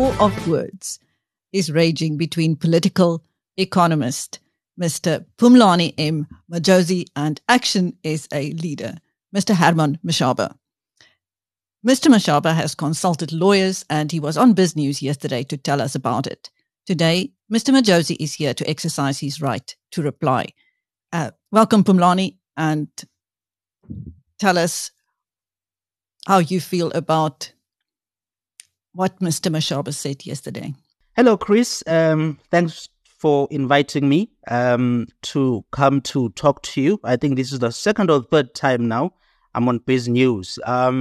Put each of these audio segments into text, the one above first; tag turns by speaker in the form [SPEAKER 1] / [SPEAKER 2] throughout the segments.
[SPEAKER 1] war of words is raging between political economist Mr. Phumlani M. Majosi and Action SA leader Mr. Herman Mashaba. Mr. Mashaba has consulted lawyers and he was on BizNews yesterday to tell us about it. Today, Mr. Majosi is here to exercise his right to reply. Welcome, Phumlani, and tell us how you feel about what Mr. Mashaba said yesterday.
[SPEAKER 2] Hello, Chris. Thanks for inviting me to come to talk to you. I think this is the second or third time now I'm on BizNews.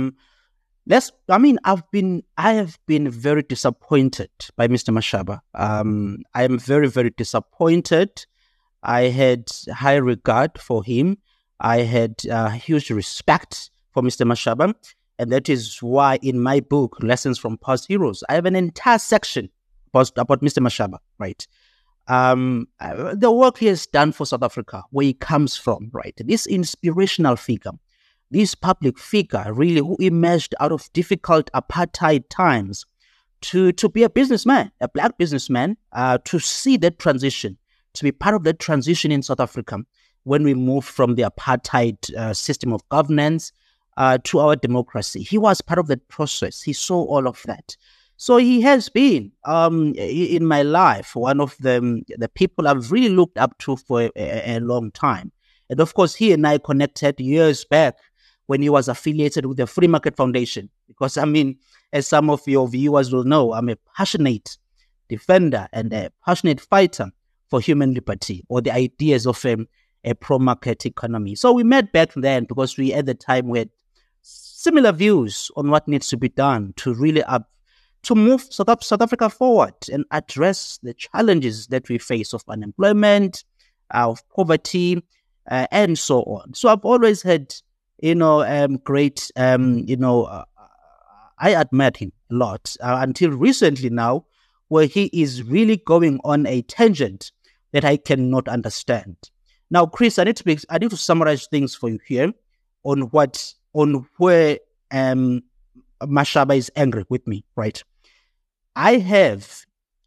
[SPEAKER 2] I have been very disappointed by Mr. Mashaba. I am very, very disappointed. I had high regard for him. I had huge respect for Mr. Mashaba. And that is why in my book, Lessons from Past Heroes, I have an entire section about Mr. Mashaba, right? The work he has done for South Africa, where he comes from, right? This inspirational figure, this public figure, really, who emerged out of difficult apartheid times to be a businessman, a black businessman, to see that transition, to be part of that transition in South Africa when we moved from the apartheid system of governance to our democracy. He was part of that process. He saw all of that. So he has been, in my life, one of the people I've really looked up to for a long time. And of course, he and I connected years back when he was affiliated with the Free Market Foundation. Because, as some of your viewers will know, I'm a passionate defender and a passionate fighter for human liberty or the ideas of a pro-market economy. So we met back then because we, at the time, we had similar views on what needs to be done to really to move South Africa forward and address the challenges that we face of unemployment, of poverty, and so on. So I've always had, great, I admired him a lot until recently now, where he is really going on a tangent that I cannot understand. Now, Chris, I need to summarize things for you here on where Mashaba is angry with me, right? I have,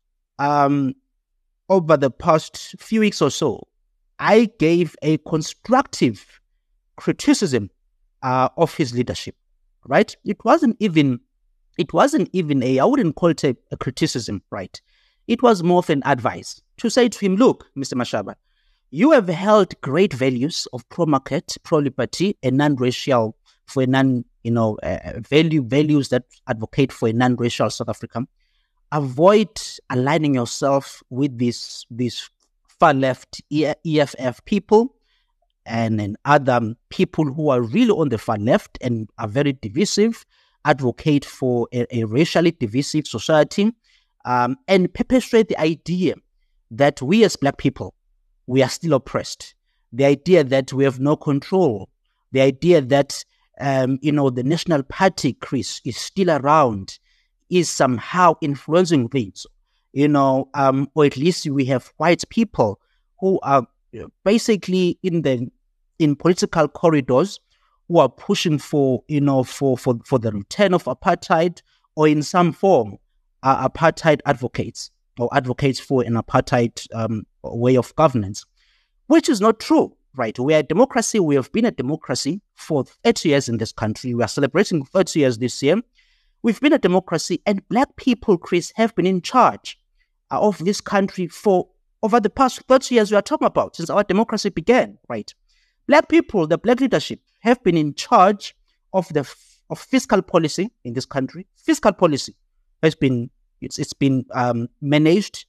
[SPEAKER 2] over the past few weeks or so, I gave a constructive criticism of his leadership, right? It wasn't even I wouldn't call it a criticism, right? It was more of an advice to say to him, look, Mr. Mashaba, you have held great values of pro-market, pro-liberty, and non-racial, for a values that advocate for a non-racial South Africa. Avoid aligning yourself with these far-left EFF people and other people who are really on the far left and are very divisive, advocate for a racially divisive society, and perpetuate the idea that we as black people, we are still oppressed. The idea that we have no control. The idea that, the National Party, Chris, is still around, is somehow influencing things, or at least we have white people who are basically in political corridors who are pushing for the return of apartheid, or in some form apartheid advocates or advocates for an apartheid way of governance, which is not true, right? We are a democracy. We have been a democracy for 30 years in this country. We are celebrating 30 years this year. We've been a democracy, and black people, Chris, have been in charge of this country for over the past 30 years we are talking about, since our democracy began, right? Black people, the black leadership, have been in charge of fiscal policy in this country. Fiscal policy has been managed,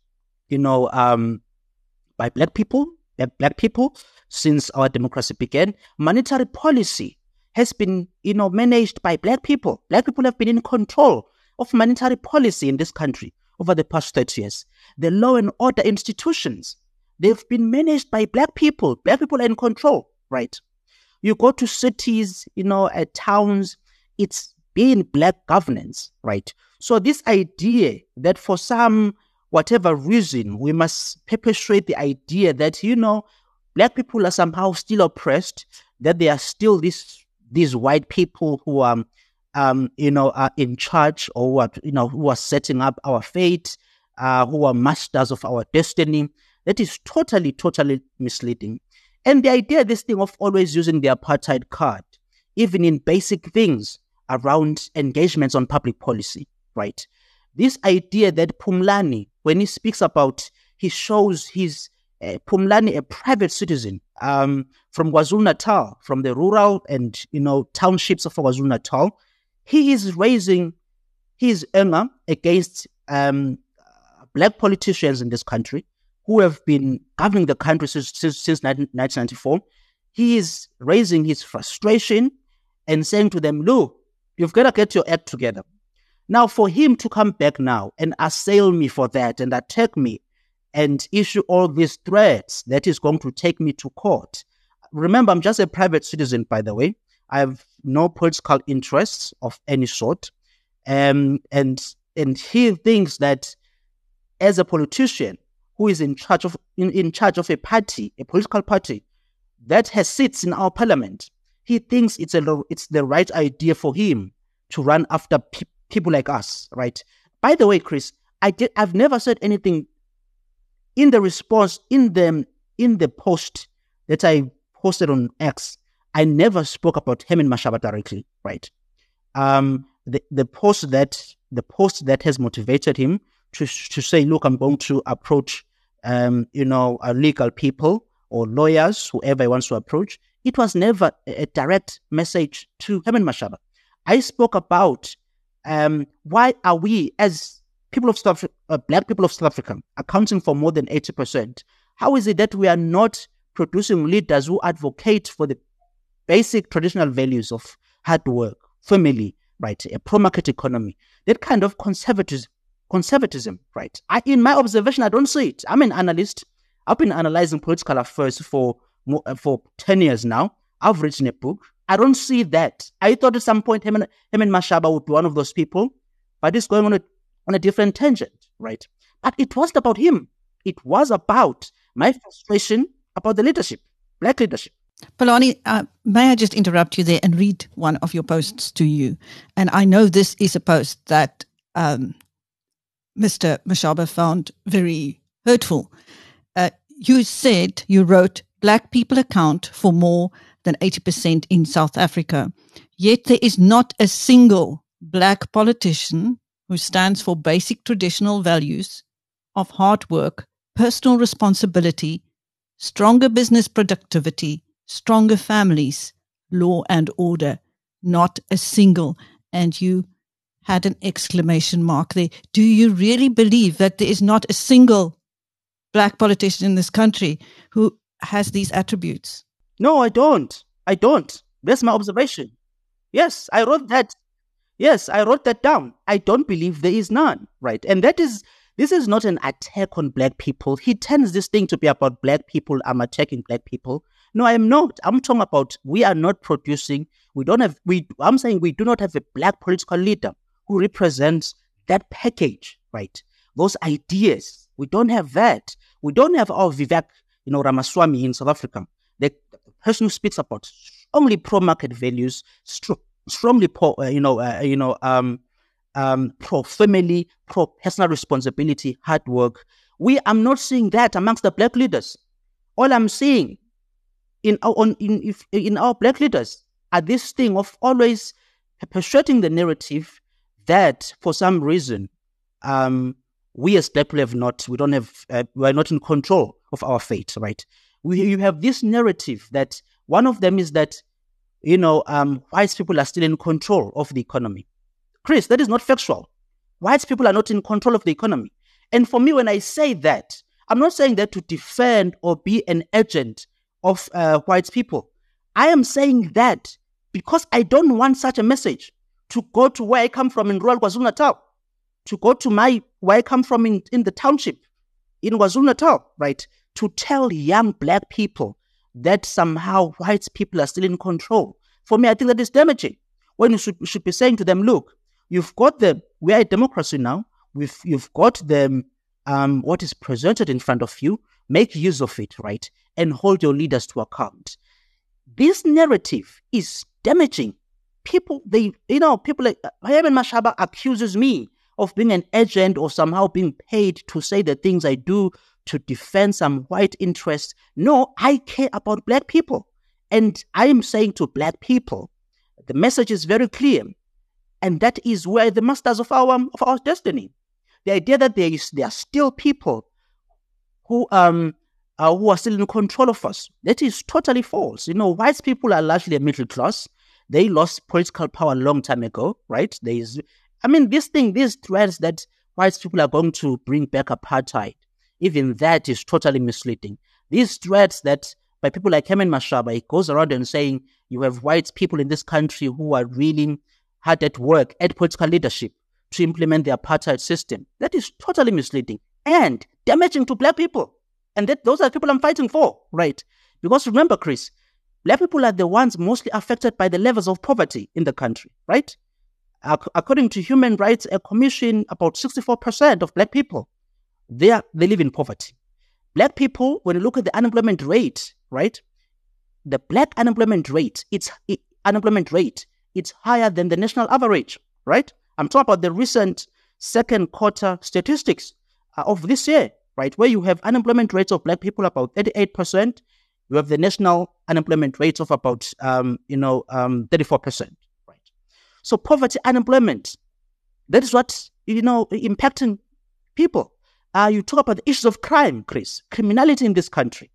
[SPEAKER 2] by black people since our democracy began. Monetary policy has been, managed by black people. Black people have been in control of monetary policy in this country over the past 30 years. The law and order institutions, they've been managed by black people. Black people are in control, right? You go to cities, at towns, it's been black governance, right? So this idea that for some whatever reason we must perpetuate the idea that, black people are somehow still oppressed, that they are still these white people who are are in charge, or who are setting up our fate, who are masters of our destiny. That is totally, totally misleading. And the idea, this thing of always using the apartheid card, even in basic things around engagements on public policy, right? This idea that Phumlani, when he speaks about, he shows his Phumlani, a private citizen from KwaZulu-Natal, from the rural and townships of KwaZulu-Natal. He is raising his anger against black politicians in this country who have been governing the country since 1994. He is raising his frustration and saying to them, look, you've got to get your act together. Now, for him to come back now and assail me for that and attack me and issue all these threats that is going to take me to court. Remember, I'm just a private citizen, by the way. I have no political interests of any sort. And he thinks that as a politician who is in charge of a party, a political party that has seats in our parliament, he thinks it's the right idea for him to run after people like us, right? By the way, Chris, I've never said anything in the response in the post that I posted on X. I never spoke about Herman Mashaba directly, right? The post that has motivated him to say, look, I'm going to approach legal people or lawyers, whoever he wants to approach. It was never a direct message to Herman Mashaba. I spoke about why are we, as people of South Africa, black people of South Africa, accounting for more than 80%, how is it that we are not producing leaders who advocate for the basic traditional values of hard work, family, right, a pro-market economy, that kind of conservatism, right? In my observation, I don't see it. I'm an analyst. I've been analyzing political affairs for 10 years now. I've written a book. I don't see that. I thought at some point Herman Mashaba would be one of those people, but it's going on a different tangent, right? But it wasn't about him. It was about my frustration about the leadership, black leadership.
[SPEAKER 1] Phumlani, may I just interrupt you there and read one of your posts to you? And I know this is a post that Mr. Mashaba found very hurtful. You wrote, black people account for more than 80% in South Africa. Yet there is not a single black politician who stands for basic traditional values of hard work, personal responsibility, stronger business productivity, stronger families, law and order. Not a single. And you had an exclamation mark there. Do you really believe that there is not a single black politician in this country who has these attributes?
[SPEAKER 2] No, I don't. That's my observation. Yes, I wrote that. Yes, I wrote that down. I don't believe there is none, right? And this is not an attack on black people. He turns this thing to be about black people. I'm attacking black people. No, I am not. I'm talking about we are not producing. I'm saying we do not have a black political leader who represents that package, right? Those ideas. We don't have that. We don't have our Vivek, Ramaswamy in South Africa. The person who speaks about strongly pro-market values, strongly pro-family, pro-personal responsibility, hard work. I'm not seeing that amongst the black leaders. All I'm seeing in our black leaders are this thing of always perpetuating the narrative that for some reason we as black people we're not in control of our fate, right? You have this narrative that one of them is that, white people are still in control of the economy. Chris, that is not factual. White people are not in control of the economy. And for me, when I say that, I'm not saying that to defend or be an agent of white people. I am saying that because I don't want such a message to go to where I come from in rural KwaZulu-Natal, to go to where I come from in the township in KwaZulu-Natal, right? To tell young black people that somehow white people are still in control. For me, I think that is damaging. When you should be saying to them, look, we are a democracy now. You've got what is presented in front of you. Make use of it, right? And hold your leaders to account. This narrative is damaging people like Herman Mashaba accuses me of being an agent or somehow being paid to say the things I do to defend some white interests. No, I care about black people. And I am saying to black people, the message is very clear. And that is where the masters of our destiny. The idea that there are still people who are still in control of us, that is totally false. White people are largely a middle class. They lost political power a long time ago, right? These threats that white people are going to bring back apartheid, even that is totally misleading. These threats that by people like Herman Mashaba, he goes around and saying you have white people in this country who are really hard at work at political leadership to implement the apartheid system. That is totally misleading and damaging to black people. And those are the people I'm fighting for, right? Because remember, Chris, black people are the ones mostly affected by the levels of poverty in the country, right? According to Human Rights Commission, about 64% of black people, they live in poverty. Black people, when you look at the unemployment rate, right? The black unemployment rate, it's higher than the national average, right? I'm talking about the recent second quarter statistics of this year, right? Where you have unemployment rates of black people about 38%. You have the national unemployment rates of about 34%, right? So poverty, unemployment, that is what impacting people. You talk about the issues of crime, Chris, criminality in this country.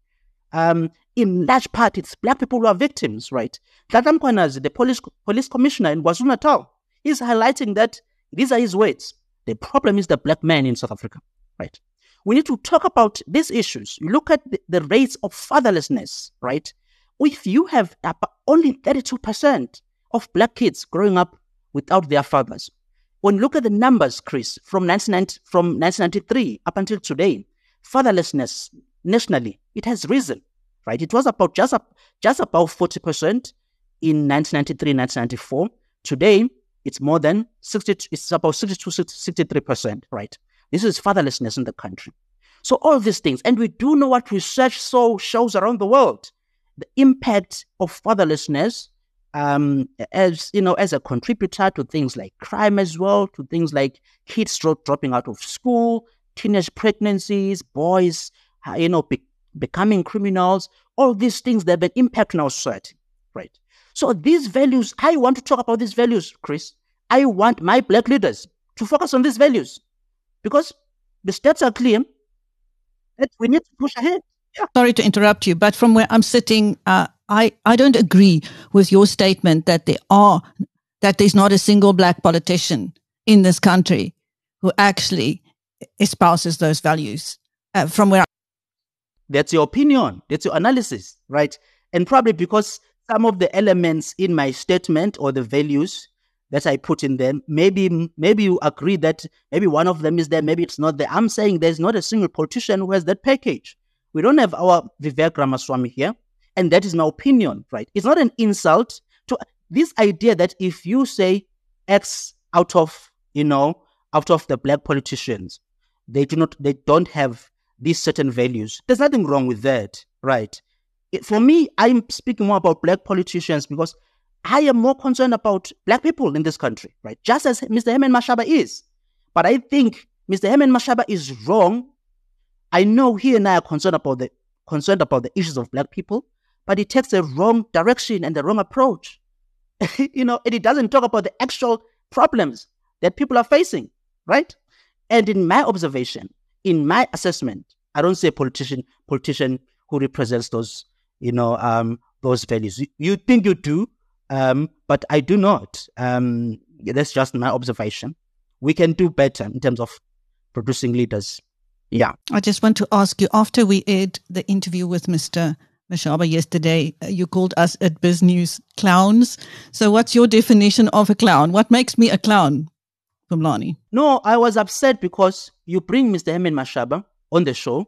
[SPEAKER 2] In large part, it's black people who are victims, right? Tlatlham Khwanazi, the police commissioner in KwaZulu-Natal, is highlighting that these are his words. The problem is the black man in South Africa, right? We need to talk about these issues. You look at the rates of fatherlessness, right? If you have only 32% of black kids growing up without their fathers, when you look at the numbers, Chris, from 1993 up until today, fatherlessness nationally, it has risen, right? It was about just about 40% in 1993, 1994. Today, it's more than 60. It's about 62, 63%, right? This is fatherlessness in the country. So all these things, and we do know what research shows around the world, the impact of fatherlessness as a contributor to things like crime as well, to things like kids dropping out of school, teenage pregnancies, boys, becoming criminals, all these things that have been impacting our society, right? So these values, I want to talk about these values, Chris. I want my black leaders to focus on these values because the stats are clear that we need to push ahead. Yeah.
[SPEAKER 1] Sorry to interrupt you, but from where I'm sitting, I don't agree with your statement that there's not a single black politician in this country who actually espouses those values.
[SPEAKER 2] That's your opinion. That's your analysis, right? And probably because some of the elements in my statement or the values that I put in them, maybe you agree that maybe one of them is there, maybe it's not there. I'm saying there's not a single politician who has that package. We don't have our Vivek Ramaswamy here. And that is my opinion, right? It's not an insult to this idea that if you say X out of the black politicians, they don't have these certain values. There's nothing wrong with that, right? For me, I'm speaking more about black politicians because I am more concerned about black people in this country, right? Just as Mr. Herman Mashaba is. But I think Mr. Herman Mashaba is wrong. I know he and I are concerned about the issues of black people, but it takes the wrong direction and the wrong approach. And it doesn't talk about the actual problems that people are facing, right? And in my observation, in my assessment, I don't see a politician who represents those values. You think you do, but I do not. That's just my observation. We can do better in terms of producing leaders. Yeah.
[SPEAKER 1] I just want to ask you, after we aired the interview with Mr. Mashaba yesterday, you called us at Biz News clowns. So what's your definition of a clown? What makes me a clown, Phumlani?
[SPEAKER 2] No, I was upset because you bring Mr. Herman Mashaba on the show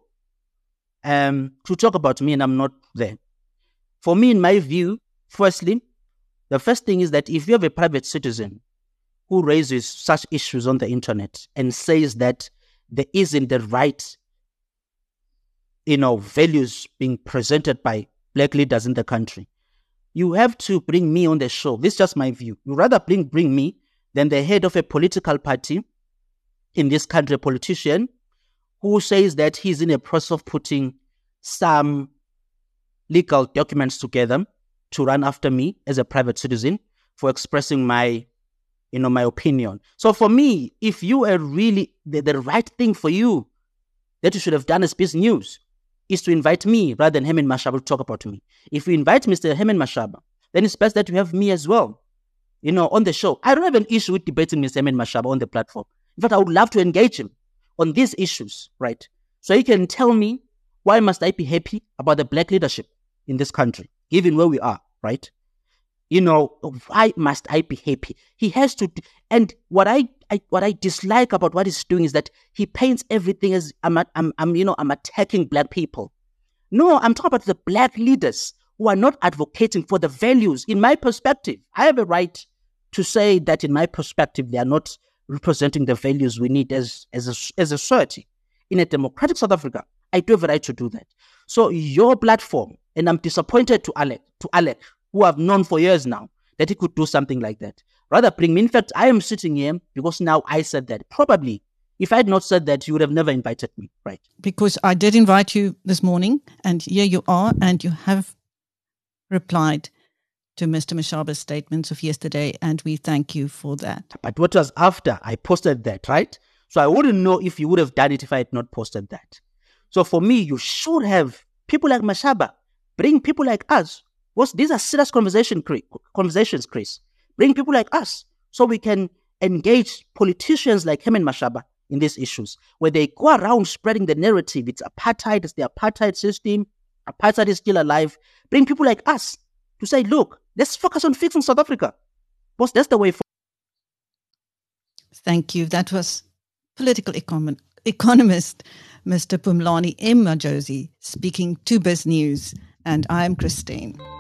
[SPEAKER 2] to talk about me and I'm not there. For me, in my view, firstly, the first thing is that if you have a private citizen who raises such issues on the internet and says that there isn't the right, values being presented by black leaders in the country, you have to bring me on the show. This is just my view. You rather bring me than the head of a political party in this country, a politician who says that he's in a process of putting some legal documents together to run after me as a private citizen for expressing my opinion. So for me, if you are really the right thing for you that you should have done as Biz News is to invite me rather than Herman Mashaba to talk about me. If you invite Mr. Herman Mashaba, then it's best that you have me as well, on the show. I don't have an issue with debating Mr. Herman Mashaba on the platform. In fact, I would love to engage him on these issues, right? So he can tell me, why must I be happy about the black leadership in this country, given where we are, right? Why must I be happy? He has to, and what I dislike about what he's doing is that he paints everything as I'm attacking black people. No, I'm talking about the black leaders who are not advocating for the values. In my perspective, I have a right to say that in my perspective, they are not representing the values we need as a society. In a democratic South Africa, I do have a right to do that. So your platform, and I'm disappointed to Alec, who I've known for years now, that he could do something like that. Rather bring me. In fact, I am sitting here because now I said that. Probably, if I had not said that, you would have never invited me, right?
[SPEAKER 1] Because I did invite you this morning, and here you are, and you have replied to Mr. Mashaba's statements of yesterday, and we thank you for that.
[SPEAKER 2] But what was after I posted that, right? So I wouldn't know if you would have done it if I had not posted that. So for me, you should have people like Mashaba, bring people like us. These are serious conversations, Chris. Bring people like us so we can engage politicians like Herman Mashaba in these issues, where they go around spreading the narrative. It's apartheid, it's the apartheid system. Apartheid is still alive. Bring people like us to say, look, let's focus on fixing South Africa. Boss, that's the way forward.
[SPEAKER 1] Thank you. That was political economist Mr. Phumlani M. Madjozi speaking to Biz News. And I'm Christine.